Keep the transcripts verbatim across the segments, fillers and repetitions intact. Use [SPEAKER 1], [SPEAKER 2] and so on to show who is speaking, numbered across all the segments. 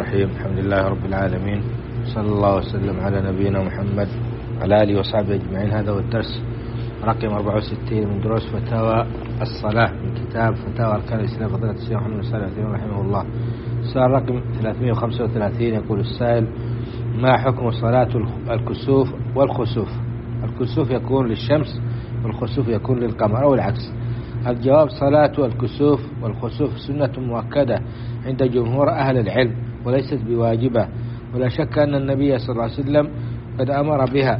[SPEAKER 1] الرحيم. الحمد لله رب العالمين، صلى الله وسلم على نبينا محمد وعلى آله وصحبه أجمعين. هذا هو الدرس رقم أربعة وستين من دروس فتاوى الصلاة من كتاب فتاوى أركان الإسلام فضيلة الشيخ محمد بن صالح العثيمين رحمه الله. السؤال رقم ثلاثمائة وخمسة وثلاثين، يقول السائل: ما حكم صلاة الكسوف والخسوف؟ الكسوف يكون للشمس والخسوف يكون للقمر أو العكس. الجواب: صلاة الكسوف والخسوف سنة مؤكدة عند جمهور أهل العلم وليست بواجبة، ولا شك أن النبي صلى الله عليه وسلم قد أمر بها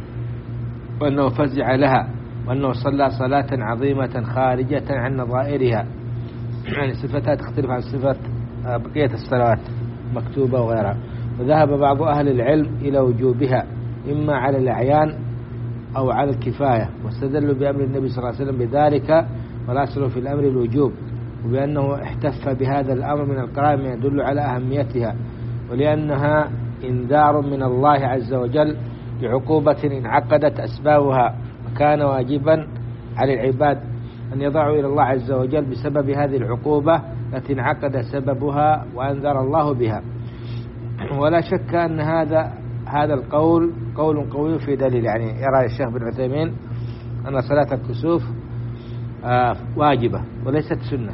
[SPEAKER 1] وأنه فزع لها وأنه صلى صلاة عظيمة خارجة عن نظائرها، يعني صفتها تختلف عن صفة بقية الصلوات مكتوبة وغيرها. وذهب بعض أهل العلم إلى وجوبها إما على الأعيان أو على الكفاية، واستدلوا بأمر النبي صلى الله عليه وسلم بذلك، والأصل في الأمر الوجوب، وبأنه احتف بهذا الأمر من القرائن ما يدل على أهميتها، ولأنها إنذار من الله عز وجل بعقوبة انعقدت أسبابها، وكان واجبا على العباد أن يضعوا إلى الله عز وجل بسبب هذه العقوبة التي انعقد سببها وأنذر الله بها. ولا شك أن هذا هذا القول قول قوي في دليل، يعني يرى الشيخ بن عثيمين أن صلاة الكسوف آه واجبة وليست سنة،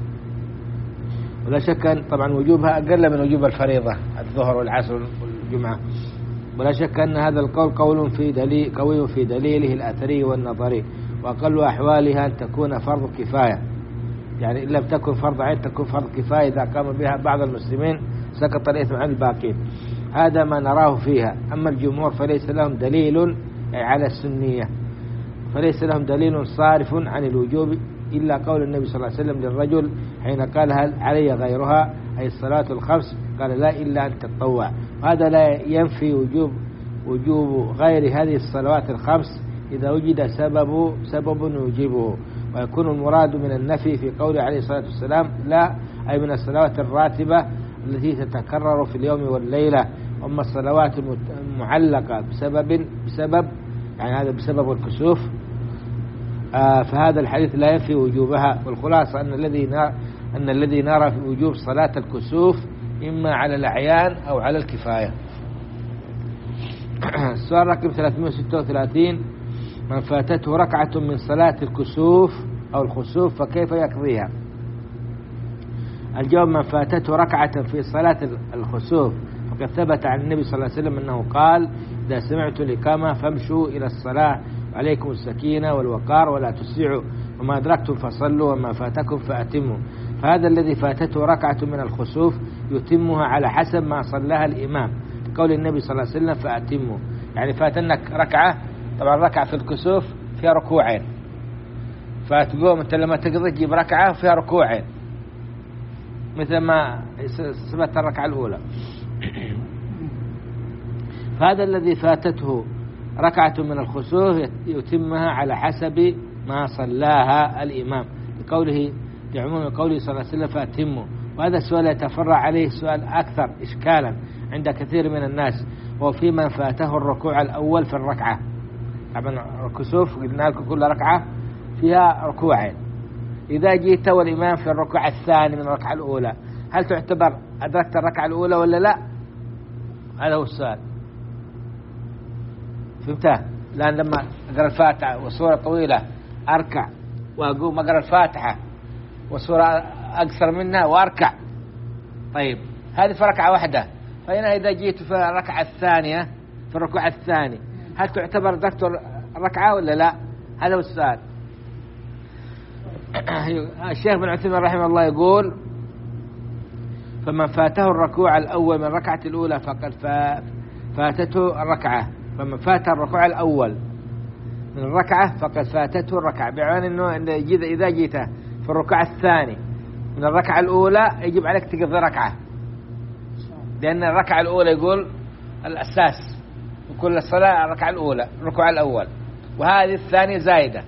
[SPEAKER 1] ولا شك أن طبعا وجوبها أقل من وجوب الفريضة الظهر والعصر والجمعة. ولا شك أن هذا القول قول في دليل قوي في دليله الأثري والنظري، وأقل أحوالها أن تكون فرض كفاية، يعني إن لم تكن فرض عين تكون فرض كفاية، إذا قام بها بعض المسلمين سقط الإثم عن الباقين. هذا ما نراه فيها. أما الجمهور فليس لهم دليل على السنية، فليس لهم دليل صارف عن الوجوب إلا قول النبي صلى الله عليه وسلم للرجل حين قال: هل علي غيرها، أي الصلاة الخمس؟ قال: لا، إلا أن تتطوع. هذا لا ينفي وجوب وجوب غير هذه الصلوات الخمس إذا وجد سبب سبب يوجبه، ويكون المراد من النفي في قوله عليه الصلاة والسلام لا، أي من الصلوات الراتبة التي تتكرر في اليوم والليلة. أما الصلوات المعلقة بسبب بسبب يعني هذا بسبب الكسوف آه فهذا الحديث لا ينفي وجوبها. والخلاصة أن الذي أن الذي نرى في وجوب صلاة الكسوف إما على الأعيان أو على الكفاية. السؤال رقم ثلاثمائة وستة وثلاثين: من فاتته ركعة من صلاة الكسوف أو الخسوف فكيف يقضيها؟ الجواب: من فاتته ركعة في صلاة الخسوف فقد ثبت عن النبي صلى الله عليه وسلم أنه قال: إذا سمعتم الإقامة فامشوا إلى الصلاة وعليكم السكينة والوقار ولا تسرعوا، وما أدركتم فصلوا وما فاتكم فأتموا. فهذا الذي فاتته ركعة من الخسوف يتمها على حسب ما صلاها الإمام، قول النبي صلى الله عليه وسلم: فأتموا. يعني فاتنك ركعة، طبعا ركعة في الكسوف فيها ركوعين، فتقوم أنت لما تقضي تجيب ركعة فيها ركوعين مثل ما ثبت الركعة الأولى. فهذا الذي فاتته ركعة من الخسوف يتمها على حسب ما صلاها الإمام، لقوله لعموم قوله صلى الله عليه وسلم: فأتموا. وهذا السؤال يتفرع عليه سؤال أكثر إشكالا عند كثير من الناس، وفي من فاته الركوع الأول في الركعة. طبعا الكسوف قلنا لكم كل ركعة فيها ركوعين، إذا جيت والإمام في الركوع الثاني من الركعة الأولى هل تعتبر أدركت الركعة الأولى ولا لا؟ هذا هو السؤال. فهمته؟ لأن لما أقرأ الفاتحة وصورة طويلة أركع وأقوم أقرأ الفاتحة وصورة أقصر منها وأركع، طيب هذه في ركعة واحدة، فهنا إذا جيت في الركعة الثانية في الركوع الثاني هل تعتبر أدركت الركعة ولا لا؟ هذا هو السؤال. الشيخ بن عثيمين رحمه الله يقول: فمن فاته الركوع الأول من الركعة الأولى فقد فاتته الركعة، فمن فات الركوع الأول من الركعة فقد فاتته الركعة، بمعنى أنه إذا جيت في الركوع الثاني من الركعة الأولى يجب عليك تقضي ركعة، لأن الركعة الأولى يقول الأساس وكل الصلاة الركعة الأولى الركوع الأول، وهذه الثانية زايدة.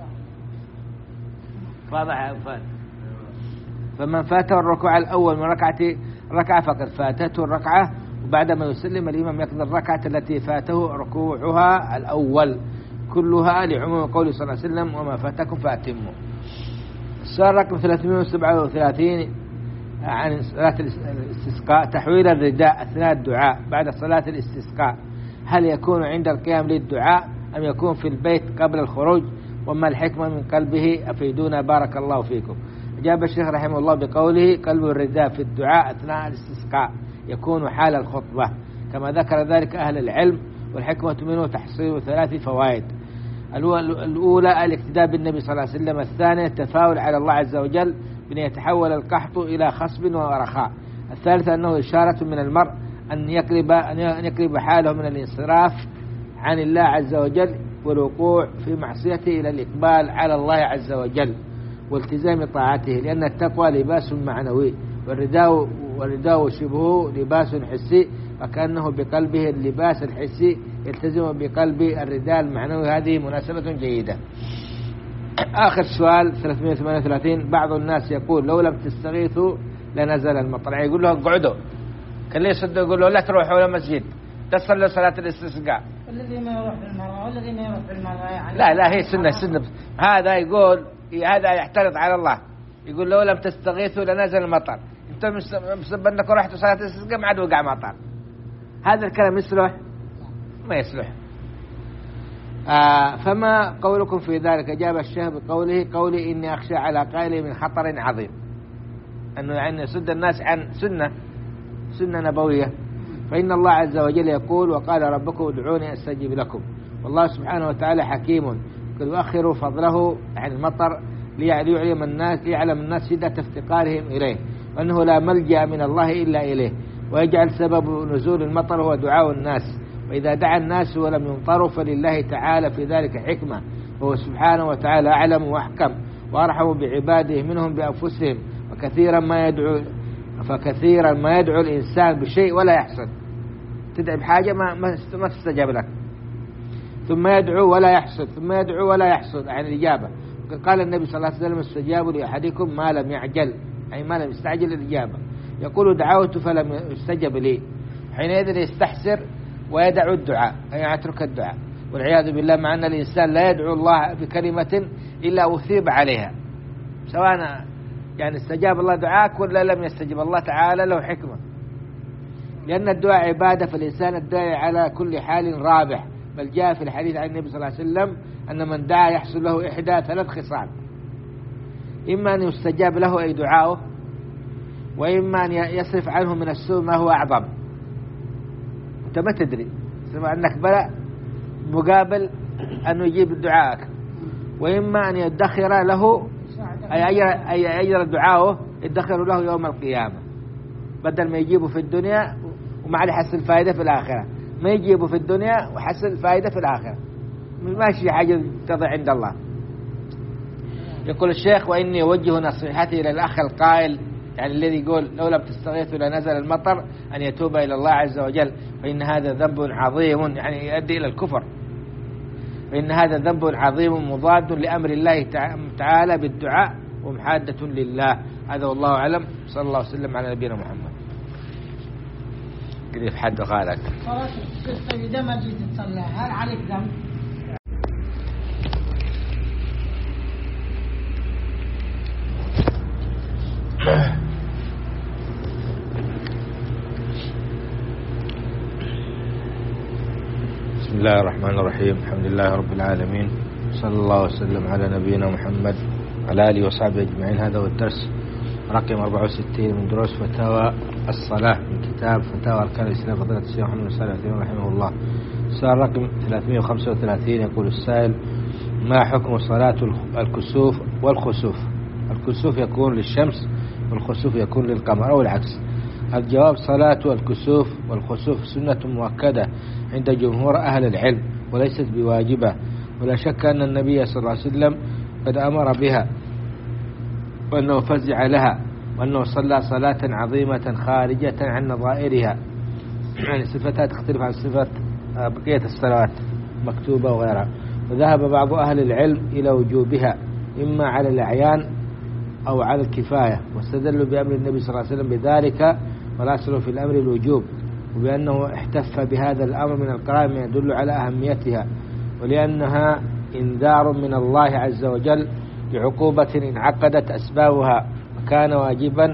[SPEAKER 1] واضح؟ فمن فاته الركوع الأول من ركعة ركعة فقد فاتته الركعة، وبعدما يسلم الإمام يقضي الركعة التي فاته ركوعها الأول كلها، لعموم قوله صلى الله عليه وسلم: وما فاتكم فأتموا. السؤال رقم ثلاثمائة وسبعة وثلاثين: عن صلاة الاستسقاء تحويل الرداء أثناء الدعاء بعد صلاة الاستسقاء هل يكون عند القيام للدعاء أم يكون في البيت قبل الخروج؟ وما الحكمة من قلبه؟ أفيدونا بارك الله فيكم. أجاب الشيخ رحمه الله بقوله قلب الرداء في الدعاء أثناء الاستسقاء يكون حال الخطبة كما ذكر ذلك أهل العلم، والحكمة منه تحصيل ثلاث فوائد. الأولى الاقتداء بالنبي صلى الله عليه وسلم، الثانية التفاؤل على الله عز وجل بأن يتحول القحط إلى خصب ورخاء، الثالثة أنه إشارة من المرء أن يقلب, أن يقلب حاله من الانصراف عن الله عز وجل والوقوع في معصيته إلى الإقبال على الله عز وجل والتزام طاعته، لأن التقوى لباس معنوي والرداء والرداء شبهه لباس حسي، وكأنه بقلبه اللباس الحسي يلتزم بقلب الرداء المعنوي. هذه مناسبة جيدة. آخر سؤال ثلاثمائة وثمانية وثلاثين. بعض الناس يقول لو لم تستغيثوا لنزل المطر، يقول له اقعدوا، كان ليه يصدق يقول له لا تروحوا إلى مسجد تصلوا صلاة الاستسقاء.
[SPEAKER 2] الذي ما يروح في المرأة والذي ما يروح في المرأة يعني
[SPEAKER 1] لا لا هي سنة سنة. هذا يقول هذا يعترض على الله، يقول لو لم تستغيثوا لنزل المطر، انت مسبب انك رحت صلاة الاستسقاء ما عاد وقع مطر. هذا الكلام يصلح؟ ما يصلح. آه فما قولكم في ذلك؟ أجاب الشيخ بقوله قولي إني أخشى على قائله من خطر عظيم، أنه يعني يصد الناس عن سنة سنة نبوية. فإن الله عز وجل يقول وقال ربكم ادعوني أستجب لكم، والله سبحانه وتعالى حكيم يؤخر فضله عن المطر ليعلم الناس ليعلم الناس شدة افتقارهم إليه، وأنه لا ملجأ من الله إلا إليه، ويجعل سبب نزول المطر هو دعاء الناس، وإذا دعا الناس ولم يمطروا فلله تعالى في ذلك حكمة، وهو سبحانه وتعالى أعلم وأحكم وأرحم بعباده منهم بأنفسهم. وكثيرا ما يدعو فكثيرا ما يدعو الإنسان بشيء ولا يحصل، تدعي بحاجة ما ما تستجاب لك، ثم يدعو ولا يحصل، ثم يدعو ولا يحصل عن الإجابة. قال النبي صلى الله عليه وسلم استجابوا لأحدكم ما لم يعجل، أي ما لم يستعجل الإجابة. يقول دعوت فلم يستجب لي، حينئذ يستحسر ويدعو الدعاء، أي يترك الدعاء والعياذ بالله، مع أن الإنسان لا يدعو الله بكلمة إلا أثيب عليها، سواء يعني استجاب الله دعاك ولا لم يستجب الله تعالى له حكمة، لأن الدعاء عبادة، فالإنسان الداعي على كل حال رابح، بل جاء في الحديث عن النبي صلى الله عليه وسلم أن من دعا يحصل له إحدى ثلاث خصال: إما أن يستجاب له أي دعاؤه، وإما أن يصرف عنه من السوء ما هو أعظم، أنت ما تدري سمع أنك بلى مقابل أن يجيب دعاءك، وإما أن يدخر له أي أجر دعاؤه يدخر له يوم القيامة، بدل ما يجيبه في الدنيا ومع حصل فائدة في الآخرة، ما يجيبه في الدنيا وحصل فائدة في الآخرة، ماشي حاجة تضع عند الله. يقول الشيخ وإني أوجه نصيحتي إلى الأخ القائل يعني الذي يقول لو لم تستغيثوا لنزل المطر أن يتوب إلى الله عز وجل، فإن هذا ذنب عظيم يعني يؤدي إلى الكفر، فإن هذا ذنب عظيم مضاد لأمر الله تعالى بالدعاء ومحادة لله. هذا والله أعلم. صلى الله عليه وسلم على نبينا محمد. قريب حد قالك
[SPEAKER 2] صلاة الاستسقاء إذا ما جيت تصلي هل عليك ذنب؟
[SPEAKER 1] بسم الله الرحمن الرحيم. الحمد لله رب العالمين، صلى الله وسلم على نبينا محمد وعلى آله وصحبه أجمعين. هذا هو الدرس رقم أربعة وستين من دروس فتاوى الصلاة من كتاب فتاوى أركان الإسلام فضيلة الشيخ محمد بن صالح العثيمين رحمه الله. السؤال رقم ثلاثمائة وخمسة وثلاثين. يقول السائل: ما حكم صلاة الكسوف والخسوف؟ الكسوف يكون للشمس والخسوف يكون للقمر أو العكس. الجواب: صلاة الكسوف والخسوف سنة مؤكدة عند جمهور أهل العلم وليست بواجبة، ولا شك أن النبي صلى الله عليه وسلم قد أمر بها وأنه فزع لها، وأنه صلى صلاة عظيمة خارجة عن نظائرها، يعني صفتها تختلف عن صفة بقية الصلوات مكتوبة وغيرها. وذهب بعض أهل العلم إلى وجوبها إما على الأعيان أو على الكفاية، واستدلوا بأمر النبي صلى الله عليه وسلم بذلك، والأصل في الأمر الوجوب، وبأنه احتف بهذا الأمر من القرائن ما يدل على أهميتها، ولأنها إنذار من الله عز وجل لعقوبة انعقدت أسبابها، وكان واجبا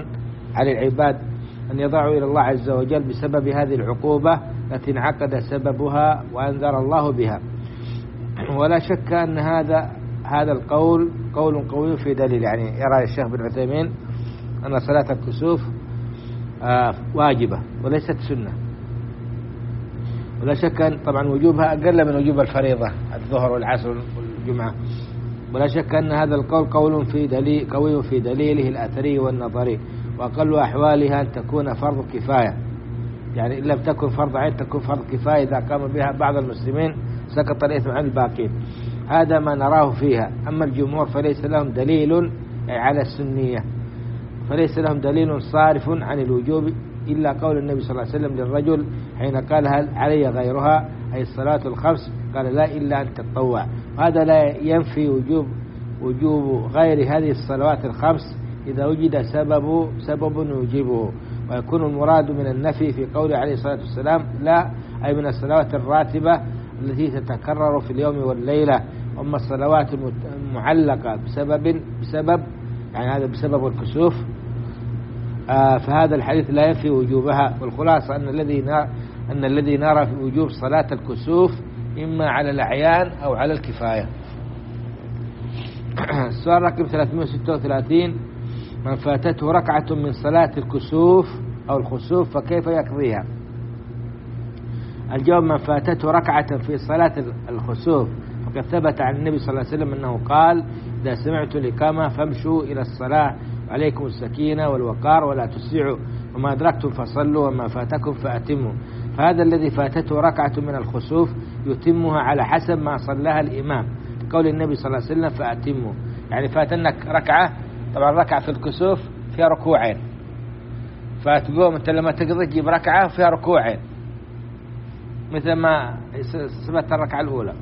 [SPEAKER 1] على العباد أن يضعوا إلى الله عز وجل بسبب هذه العقوبة التي انعقد سببها وأنذر الله بها. ولا شك أن هذا هذا القول قول قوي في دليل، يعني يرى الشيخ بن عثيمين أن صلاة الكسوف واجبة وليست سنة، ولا شك أن طبعا وجوبها أقل من وجوب الفريضة الظهر والعصر والجمعة. ولا شك أن هذا القول قول في دليل قوي في دليله الأثري والنظري، وأقل أحوالها أن تكون فرض كفاية، يعني إن لم تكن فرض عين تكون فرض كفاية، إذا قام بها بعض المسلمين سقط الإثم عن الباقين. هذا ما نراه فيها. أما الجمهور فليس لهم دليل على السنية، فليس لهم دليل صارف عن الوجوب إلا قول النبي صلى الله عليه وسلم للرجل حين قال هل علي غيرها أي الصلاة الخمس، قال لا إلا أن تتطوع. هذا لا ينفي وجوب وجوب غير هذه الصلوات الخمس إذا وجد سبب سبب يوجبه، ويكون المراد من النفي في قوله عليه الصلاة والسلام لا أي من الصلوات الراتبة التي تتكرر في اليوم والليلة. أما الصلوات المعلقة بسبب بسبب يعني هذا بسبب الكسوف آه فهذا الحديث لا ينفي وجوبها. والخلاصة أن الذي أن الذي نرى في وجوب صلاة الكسوف إما على الأعيان أو على الكفاية. السؤال رقم ثلاثمائة وستة وثلاثين: من فاتته ركعة من صلاة الكسوف أو الخسوف فكيف يقضيها؟ الجواب: من فاتته ركعة في صلاة الخسوف فقد ثبت عن النبي صلى الله عليه وسلم أنه قال: إذا سمعت الإقامة فامشوا إلى الصلاة وعليكم السكينة والوقار ولا تسرعوا، وما أدركتم فصلوا وما فاتكم فأتموا. فهذا الذي فاتته ركعة من الخسوف يتمها على حسب ما صلاها الإمام، قول النبي صلى الله عليه وسلم فأتموا. يعني فاتنك ركعة، طبعا ركعة في الكسوف فيها ركوعين، فتقوم أنت لما تقضي تجيب ركعة فيها ركوعين مثل ما ثبت الركعة الأولى.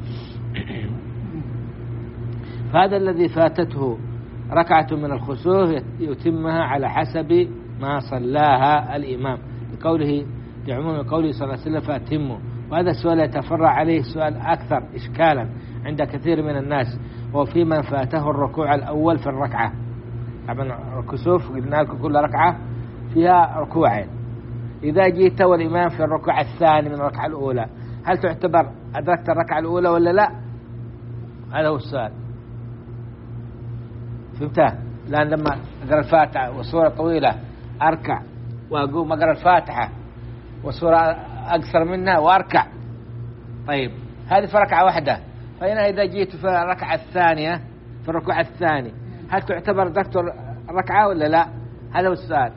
[SPEAKER 1] فهذا الذي فاتته ركعة من الخسوف يتمها على حسب ما صلاها الإمام، لقوله لعموم قوله صلى الله عليه وسلم فأتموا. وهذا السؤال يتفرع عليه سؤال أكثر إشكالا عند كثير من الناس، وفي من فاته الركوع الأول في الركعة. طبعا الكسوف قلنا لكم كل ركعة فيها ركوعين، إذا جيت والإمام في الركوع الثاني من الركعة الأولى هل تعتبر أدركت الركعة الأولى ولا لا؟ هذا هو السؤال. فهمته؟ لأن لما أقرأ الفاتحة وصورة طويلة أركع وأقوم أقرأ الفاتحة وصورة أقصر منها وأركع، طيب هذه في ركعة واحدة، فهنا إذا جيت في الركعة الثانية في الركوع الثاني هل تعتبر أدركت الركعة ولا لا؟ هذا هو السؤال.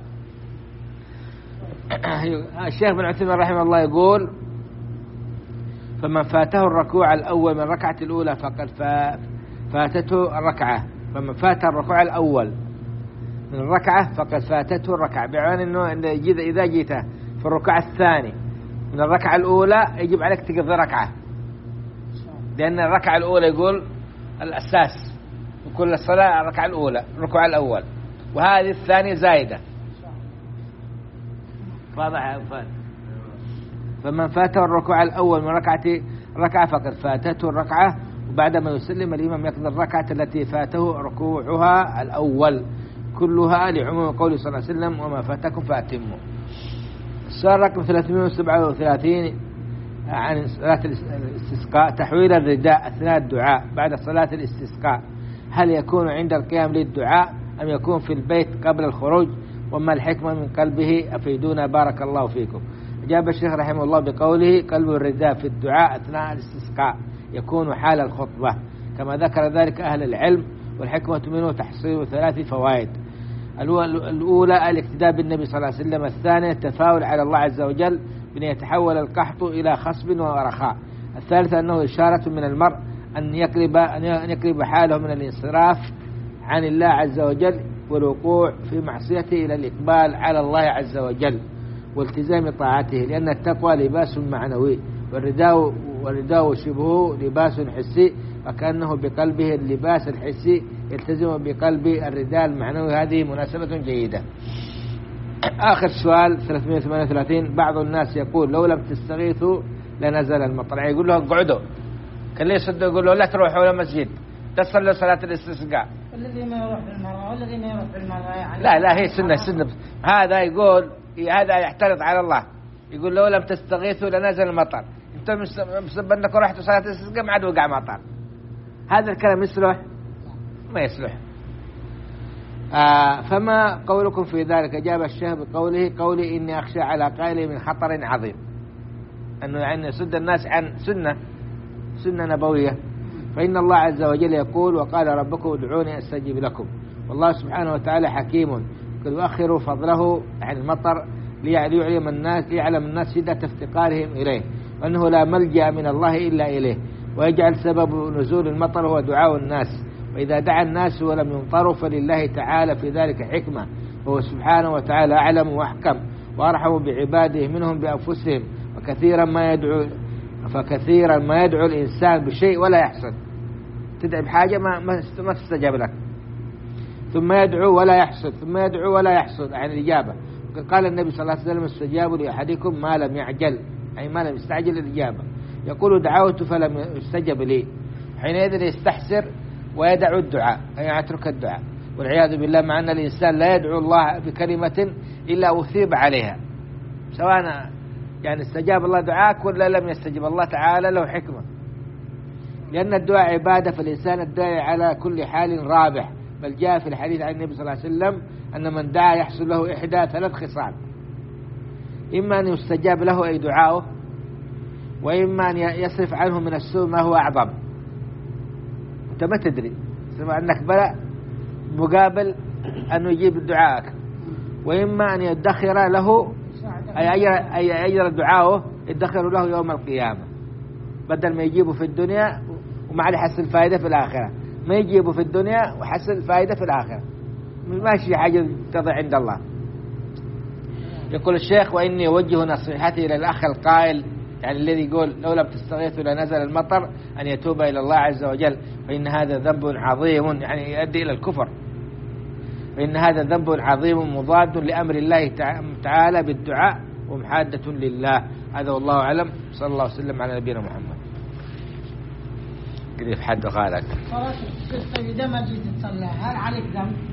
[SPEAKER 1] الشيخ بن عثيمين رحمه الله يقول: فمن فاته الركوع الأول من الركعة الأولى فقد فاتته الركعة، فمن فات الركوع الأول من الركعة فقد فاتته الركعة، بمعنى أنه إذا جيت في الركوع الثاني من الركعة الأولى يجب عليك تقضي ركعة، لأن الركعة الأولى يقول الأساس وكل الصلاة الركعة الأولى الركوع الأول، وهذه الثانية زايدة. واضح؟ فمن فاته الركوع الأول من ركعة ركعة فقد فاتته الركعة، وبعدما يسلم الإمام يقضي الركعة التي فاته ركوعها الأول كلها، لعموم قوله صلى الله عليه وسلم: وما فاتكم فأتموا. السؤال رقم ثلاثمائة وسبعة وثلاثين عن صلاة الاستسقاء: تحويل الرداء أثناء الدعاء بعد صلاة الاستسقاء هل يكون عند القيام للدعاء أم يكون في البيت قبل الخروج؟ وما الحكمة من قلبه؟ أفيدونا بارك الله فيكم. أجاب الشيخ رحمه الله بقوله: قلب الرداء في الدعاء أثناء الاستسقاء يكون حال الخطبة، كما ذكر ذلك أهل العلم، والحكمة منه تحصيل ثلاث فوائد: الأولى الاقتداء بالنبي صلى الله عليه وسلم، الثانية التفاؤل على الله عز وجل بأن يتحول القحط إلى خصب ورخاء، الثالثة أنه إشارة من المرء أن يقلب أن يقلب حاله من الانصراف عن الله عز وجل والوقوع في معصيته إلى الإقبال على الله عز وجل والتزام طاعته، لأن التقوى لباس معنوي، والرداء والرداء شبهه لباس حسي، وكأنه بقلبه اللباس الحسي يلتزم بقلب الرداء المعنوي. هذه مناسبة جيدة. آخر سؤال ثلاثمائة وثمانية وثلاثين: بعض الناس يقول لو لم تستغيثوا لنزل المطر، يقول له اقعدوا، كان ليه يصدق يقول له لا تروحوا إلى المسجد تصلوا صلاة الاستسقاء،
[SPEAKER 2] الذي ما يروح بالمرأة والذي ما يروح بالمرأة يعني
[SPEAKER 1] لا لا هي سنة سنة. هذا يقول هذا يعترض على الله، يقول لو لم تستغيثوا لنزل المطر، انت مسبب انك رحت صلاة الاستسقاء ما عاد وقع مطر. هذا الكلام يصلح؟ ما يصلح. آه فما قولكم في ذلك؟ أجاب الشيخ بقوله قولي إني أخشى على قائل من خطر عظيم، أنه يعني يصد الناس عن سنة سنة نبوية. فإن الله عز وجل يقول وقال ربكم ادعوني أستجب لكم، والله سبحانه وتعالى حكيم قد يؤخر فضله عن المطر ليعلم الناس ليعلم الناس شدة افتقارهم إليه، وأنه لا ملجأ من الله إلا إليه، ويجعل سبب نزول المطر هو دعاء الناس، وإذا دعا الناس ولم يمطروا فلله تعالى في ذلك حكمة، وهو سبحانه وتعالى أعلم وأحكم وأرحم بعباده منهم بأنفسهم. وكثيرا ما يدعو فكثيرا ما يدعو الإنسان بشيء ولا يحصل، تدعي بحاجة ما ما تستجاب لك، ثم يدعو ولا يحصل، ثم يدعو ولا يحصل عن الإجابة. قال النبي صلى الله عليه وسلم استجابوا لأحدكم ما لم يعجل، أي ما لم يستعجل الإجابة. يقول دعوت فلم يستجب لي، حينئذ يستحسر ويدعو الدعاء، أي يترك الدعاء والعياذ بالله، مع أن الإنسان لا يدعو الله بكلمة إلا أثيب عليها، سواء يعني استجاب الله دعاك ولا لم يستجب الله تعالى له حكمة، لأن الدعاء عبادة، فالإنسان الداعي على كل حال رابح، بل جاء في الحديث عن النبي صلى الله عليه وسلم أن من دعا يحصل له إحدى ثلاث خصال: إما أن يستجاب له أي دعاؤه، وإما أن يصرف عنه من السوء ما هو أعظم، أنت ما تدري سواء أنك بلى مقابل أن يجيب دعاءك، وإما أن يدخر له أي أجر دعاؤه يدخر له يوم القيامة، بدل ما يجيبه في الدنيا وما عاد يحصل فائدة في الآخرة، ما يجيبه في الدنيا وحصل فائدة في الآخرة، ماشي حاجة تضع عند الله. يقول الشيخ وإني أوجه نصيحتي إلى الأخ القائل، يعني الذي يقول لو لم تستغيثوا لنزل المطر، أن يتوب إلى الله عز وجل، فإن هذا ذنب عظيم يعني يؤدي إلى الكفر، فإن هذا ذنب عظيم مضاد لأمر الله تعالى بالدعاء ومحادة لله. هذا والله أعلم، صلى الله وسلم على نبينا محمد. قريب حد قالك
[SPEAKER 2] صلاة الشيخ إذا ما جيت تصلي هل عليك ذنب؟